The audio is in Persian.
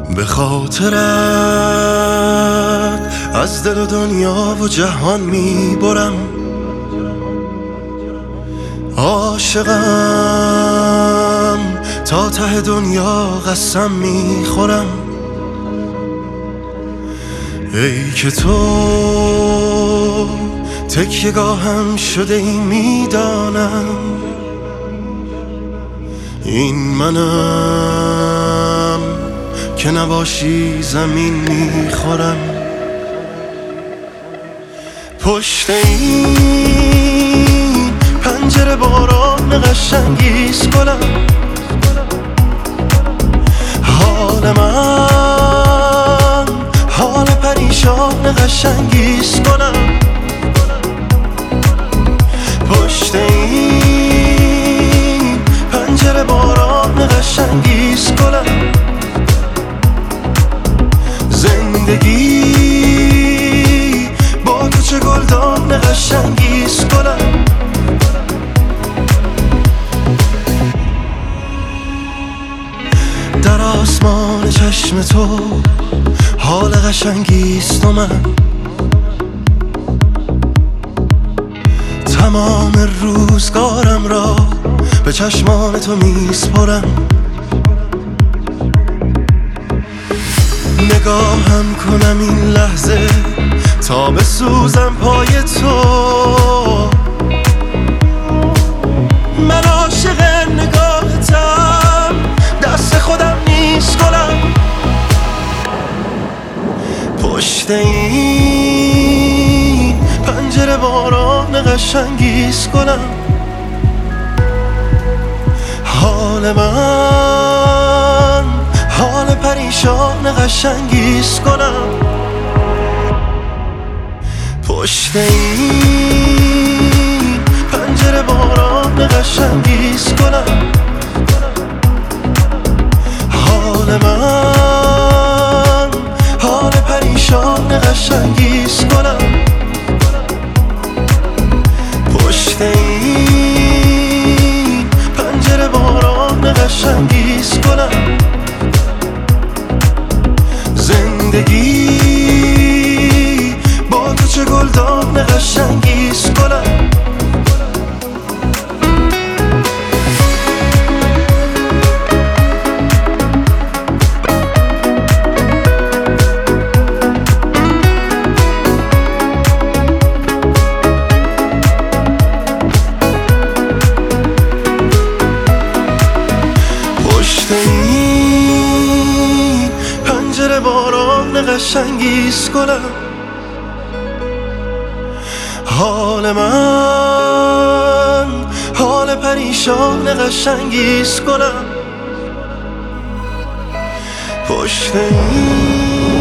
به خاطرت از دل و دنیا و جهان میبرم، عاشقم تا ته دنیا قسم میخورم. ای که تو تکیه‌گاهم شده ای میدانم، این منم که نباشی زمین میخورم. پشت این پنجره باران قشنگیست گلم، حال من حال پریشان قشنگیست گلم. پشت این پنجره باران قشنگیست گلم. زندگی با تو چه گلدان قشنگیست گلم. در آسمان چشم تو حال قشنگیست و من تمام روزگارم را به چشمان تو میسپرم. نگاهم کنم این لحظه تا بسوزم پای تو، من عاشق نگاهتم، دست خودم نیست گلم. پشت این پنجره باران قشنگیست گلم، حال من حال پریشان قشنگیست گلم. پشت این پنجره باران قشنگیست گلم، حال من حال پریشان قشنگیست گلم. پشت این پنجره باران قشنگیست گلم. زندگی با تو چه گلدان قشنگیست گلم. پشت این پنجره باران قشنگیست گلم، حال من حال پریشان قشنگیست گلم. پشت این